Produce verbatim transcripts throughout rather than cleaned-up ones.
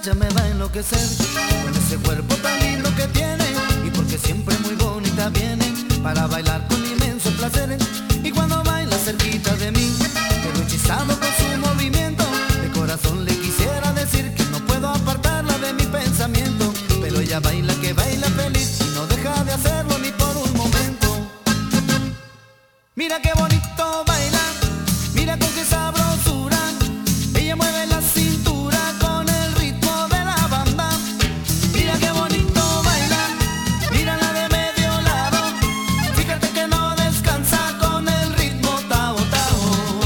muchacha me va a enloquecer con ese cuerpo tan lindo que tiene, y porque siempre muy bonita viene para bailar con inmenso placer. Y cuando baila cerquita de mí, quedo hechizado con su movimiento. De corazón le quisiera decir que no puedo apartarla de mi pensamiento, pero ella baila que baila feliz y no deja de hacerlo ni por un momento. Mira qué bonito baila, mira con qué sabrosura ella mueve la cintura con el ritmo de la banda. Mira qué bonito baila, mírala de medio lado, fíjate que no descansa con el ritmo tao tao.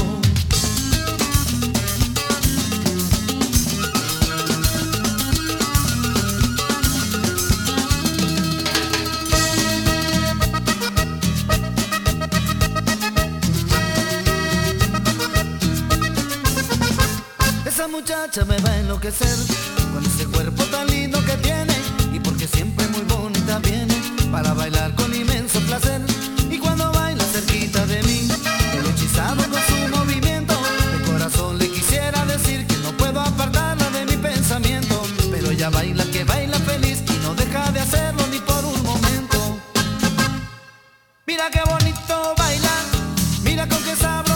Esa muchacha me va a enloquecer con ese cuerpo tan lindo que tiene, y porque siempre muy bonita viene para bailar con inmenso placer. Y cuando baila cerquita de mí, quedo hechizado con su movimiento. De corazón le quisiera decir que no puedo apartarla de mi pensamiento, pero ella baila que baila feliz y no deja de hacerlo ni por un momento. Mira qué bonito baila, mira con qué sabe